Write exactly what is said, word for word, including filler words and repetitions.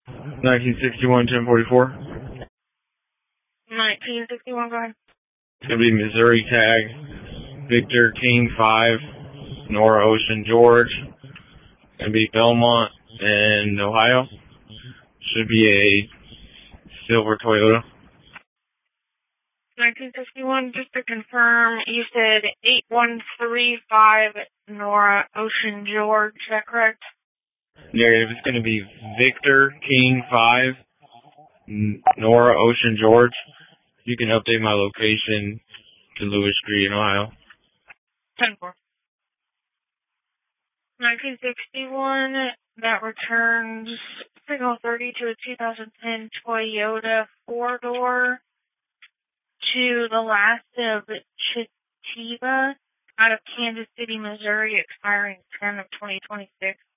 nineteen sixty-one, ten forty-four. nineteen sixty-one, go ahead. It's going to be Missouri tag, Victor King five, Nora Ocean George. It's going to be Belmont and Ohio. Should be a silver Toyota. nineteen sixty-one, just to confirm, you said eight one three five Nora Ocean George, is that correct? Negative. It's going to be Victor King five, Nora Ocean George. You can update my location to Lewis Street in Ohio. ten four. nineteen sixty-one, that returns signal thirty to a two thousand ten Toyota four-door to the last of Chitiva out of Kansas City, Missouri, expiring ten of twenty twenty-six.